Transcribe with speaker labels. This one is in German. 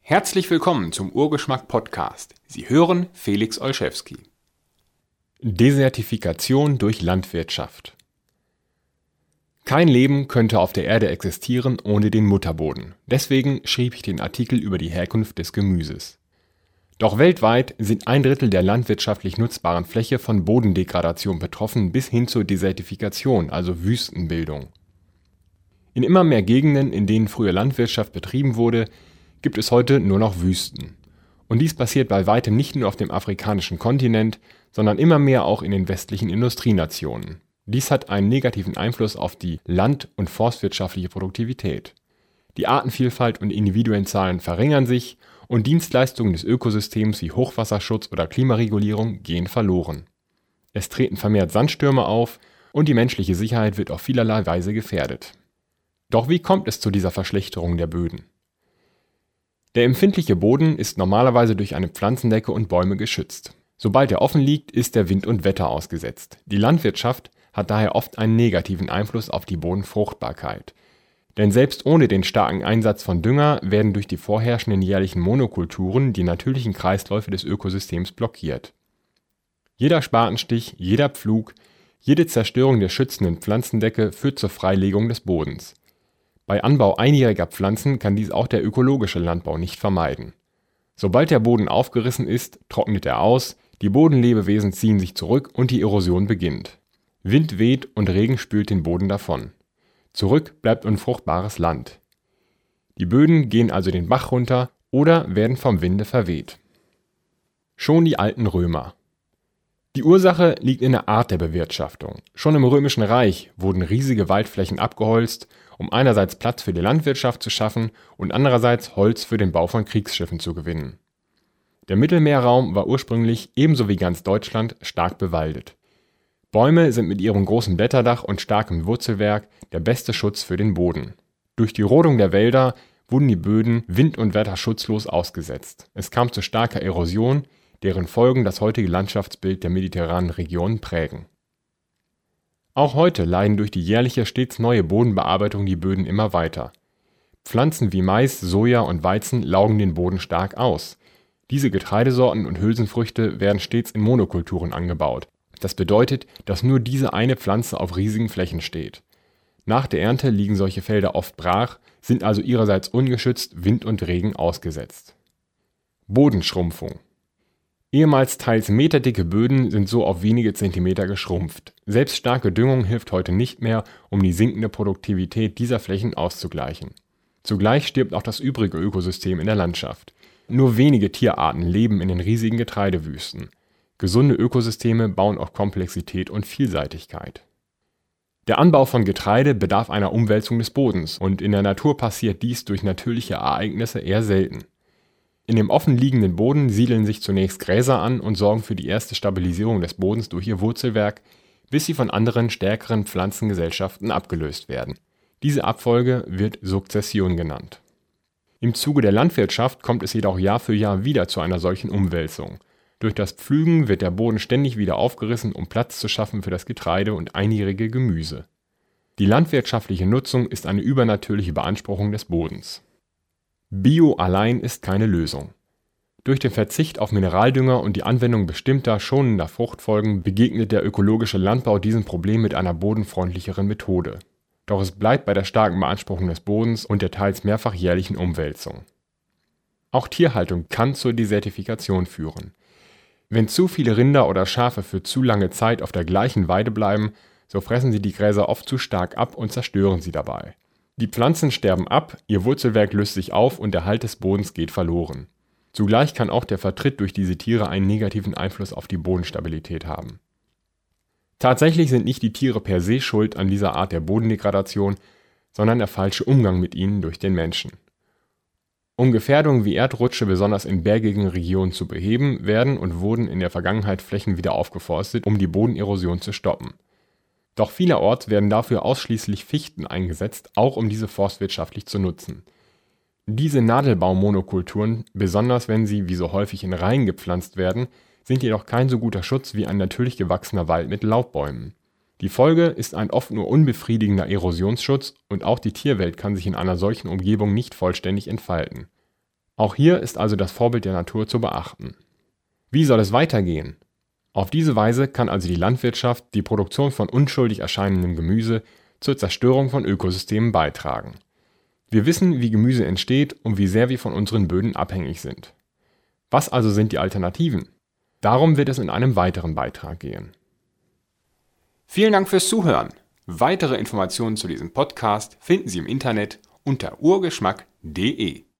Speaker 1: Herzlich willkommen zum Urgeschmack-Podcast. Sie hören Felix Olszewski. Desertifikation durch Landwirtschaft. Kein Leben könnte auf der Erde existieren ohne den Mutterboden. Deswegen schrieb ich den Artikel über die Herkunft des Gemüses. Doch weltweit sind 1/3 der landwirtschaftlich nutzbaren Fläche von Bodendegradation betroffen bis hin zur Desertifikation, also Wüstenbildung. In immer mehr Gegenden, in denen früher Landwirtschaft betrieben wurde, gibt es heute nur noch Wüsten. Und dies passiert bei weitem nicht nur auf dem afrikanischen Kontinent, sondern immer mehr auch in den westlichen Industrienationen. Dies hat einen negativen Einfluss auf die land- und forstwirtschaftliche Produktivität. Die Artenvielfalt und Individuenzahlen verringern sich und Dienstleistungen des Ökosystems wie Hochwasserschutz oder Klimaregulierung gehen verloren. Es treten vermehrt Sandstürme auf und die menschliche Sicherheit wird auf vielerlei Weise gefährdet. Doch wie kommt es zu dieser Verschlechterung der Böden? Der empfindliche Boden ist normalerweise durch eine Pflanzendecke und Bäume geschützt. Sobald er offen liegt, ist er Wind und Wetter ausgesetzt. Die Landwirtschaft hat daher oft einen negativen Einfluss auf die Bodenfruchtbarkeit. Denn selbst ohne den starken Einsatz von Dünger werden durch die vorherrschenden jährlichen Monokulturen die natürlichen Kreisläufe des Ökosystems blockiert. Jeder Spatenstich, jeder Pflug, jede Zerstörung der schützenden Pflanzendecke führt zur Freilegung des Bodens. Bei Anbau einjähriger Pflanzen kann dies auch der ökologische Landbau nicht vermeiden. Sobald der Boden aufgerissen ist, trocknet er aus, die Bodenlebewesen ziehen sich zurück und die Erosion beginnt. Wind weht und Regen spült den Boden davon. Zurück bleibt unfruchtbares Land. Die Böden gehen also den Bach runter oder werden vom Winde verweht. Schon die alten Römer. Die Ursache liegt in der Art der Bewirtschaftung. Schon im Römischen Reich wurden riesige Waldflächen abgeholzt, um einerseits Platz für die Landwirtschaft zu schaffen und andererseits Holz für den Bau von Kriegsschiffen zu gewinnen. Der Mittelmeerraum war ursprünglich, ebenso wie ganz Deutschland, stark bewaldet. Bäume sind mit ihrem großen Blätterdach und starkem Wurzelwerk der beste Schutz für den Boden. Durch die Rodung der Wälder wurden die Böden Wind und Wetter schutzlos ausgesetzt. Es kam zu starker Erosion, deren Folgen das heutige Landschaftsbild der mediterranen Region prägen. Auch heute leiden durch die jährliche stets neue Bodenbearbeitung die Böden immer weiter. Pflanzen wie Mais, Soja und Weizen laugen den Boden stark aus. Diese Getreidesorten und Hülsenfrüchte werden stets in Monokulturen angebaut. Das bedeutet, dass nur diese eine Pflanze auf riesigen Flächen steht. Nach der Ernte liegen solche Felder oft brach, sind also ihrerseits ungeschützt Wind und Regen ausgesetzt. Bodenschrumpfung. Ehemals teils meterdicke Böden sind so auf wenige Zentimeter geschrumpft. Selbst starke Düngung hilft heute nicht mehr, um die sinkende Produktivität dieser Flächen auszugleichen. Zugleich stirbt auch das übrige Ökosystem in der Landschaft. Nur wenige Tierarten leben in den riesigen Getreidewüsten. Gesunde Ökosysteme bauen auf Komplexität und Vielseitigkeit. Der Anbau von Getreide bedarf einer Umwälzung des Bodens und in der Natur passiert dies durch natürliche Ereignisse eher selten. In dem offen liegenden Boden siedeln sich zunächst Gräser an und sorgen für die erste Stabilisierung des Bodens durch ihr Wurzelwerk, bis sie von anderen, stärkeren Pflanzengesellschaften abgelöst werden. Diese Abfolge wird Sukzession genannt. Im Zuge der Landwirtschaft kommt es jedoch Jahr für Jahr wieder zu einer solchen Umwälzung. Durch das Pflügen wird der Boden ständig wieder aufgerissen, um Platz zu schaffen für das Getreide und einjährige Gemüse. Die landwirtschaftliche Nutzung ist eine übernatürliche Beanspruchung des Bodens. Bio allein ist keine Lösung. Durch den Verzicht auf Mineraldünger und die Anwendung bestimmter schonender Fruchtfolgen begegnet der ökologische Landbau diesem Problem mit einer bodenfreundlicheren Methode. Doch es bleibt bei der starken Beanspruchung des Bodens und der teils mehrfach jährlichen Umwälzung. Auch Tierhaltung kann zur Desertifikation führen. Wenn zu viele Rinder oder Schafe für zu lange Zeit auf der gleichen Weide bleiben, so fressen sie die Gräser oft zu stark ab und zerstören sie dabei. Die Pflanzen sterben ab, ihr Wurzelwerk löst sich auf und der Halt des Bodens geht verloren. Zugleich kann auch der Vertritt durch diese Tiere einen negativen Einfluss auf die Bodenstabilität haben. Tatsächlich sind nicht die Tiere per se schuld an dieser Art der Bodendegradation, sondern der falsche Umgang mit ihnen durch den Menschen. Um Gefährdungen wie Erdrutsche besonders in bergigen Regionen zu beheben, werden und wurden in der Vergangenheit Flächen wieder aufgeforstet, um die Bodenerosion zu stoppen. Doch vielerorts werden dafür ausschließlich Fichten eingesetzt, auch um diese forstwirtschaftlich zu nutzen. Diese Nadelbaum-Monokulturen, besonders wenn sie wie so häufig in Reihen gepflanzt werden, sind jedoch kein so guter Schutz wie ein natürlich gewachsener Wald mit Laubbäumen. Die Folge ist ein oft nur unbefriedigender Erosionsschutz und auch die Tierwelt kann sich in einer solchen Umgebung nicht vollständig entfalten. Auch hier ist also das Vorbild der Natur zu beachten. Wie soll es weitergehen? Auf diese Weise kann also die Landwirtschaft die Produktion von unschuldig erscheinendem Gemüse zur Zerstörung von Ökosystemen beitragen. Wir wissen, wie Gemüse entsteht und wie sehr wir von unseren Böden abhängig sind. Was also sind die Alternativen? Darum wird es in einem weiteren Beitrag gehen. Vielen Dank fürs Zuhören. Weitere Informationen zu diesem Podcast finden Sie im Internet unter urgeschmack.de.